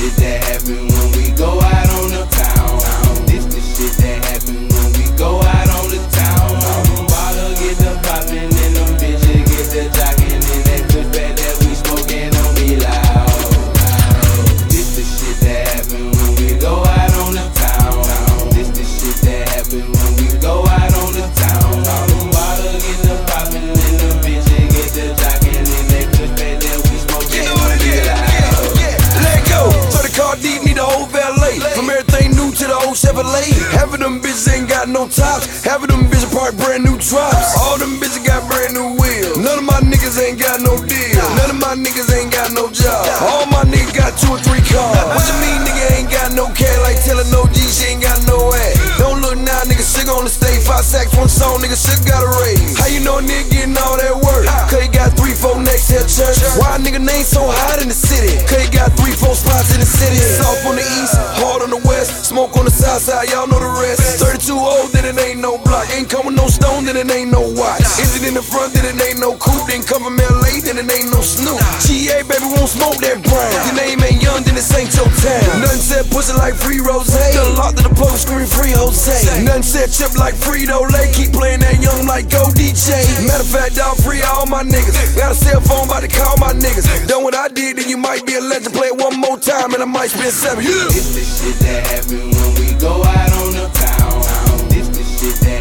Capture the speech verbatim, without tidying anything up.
shit that happen when we go out on the town. This the shit that happen when we go out on the town. Bottle get the poppin' and them bitches get the jockin', and that push back that we smokin' don't be loud. This the shit that happen when we go out on the town. This the shit that happen when we go out on the town. Bottle get the poppin' and them bitches get the jockin', and that push back that we smokin' don't be loud. Let go. So the car deep need a whole valet. From everything new to the old Chevrolet. Half of them bitches ain't got no tops. Half of them bitches probably brand new drops. All them bitches got brand new wheels. None of my niggas ain't got no deal. None of my niggas ain't got no job. All my niggas got two or three cars. What you mean nigga ain't got no cash? Like tellin' no G, she ain't got no ass. Don't look now, nigga, sugar on the stage. Five sacks, one song, nigga, sugar got a raise. How you know a nigga getting all that work? Cause he got three, four next to a church. Why a nigga name so hot in the city? Cause he got three, four spots in the city. Soft on the east, hard on the west. Smoke on the south side, y'all know the rest. thirty-two old, then it ain't no block. Ain't coming no stone, then it ain't no watch. Engine in the front, then it ain't no coupe. Then come from L A, then it ain't no Snoop. G A, baby, won't smoke that brown. Your name ain't young, then this ain't your town. Nothing said pussy like free rose. Done locked to the post, screen free Jose. Nothing said chip like Frito-Lay. Keep playing that young like go D J. Matter of fact, dog, free all my niggas. Got a cell phone, about to call my niggas. Done what I did, then you might be a legend. Play it one more time, and I might spend seven. Yeah. This the shit that happen when we go out on the town. This the shit that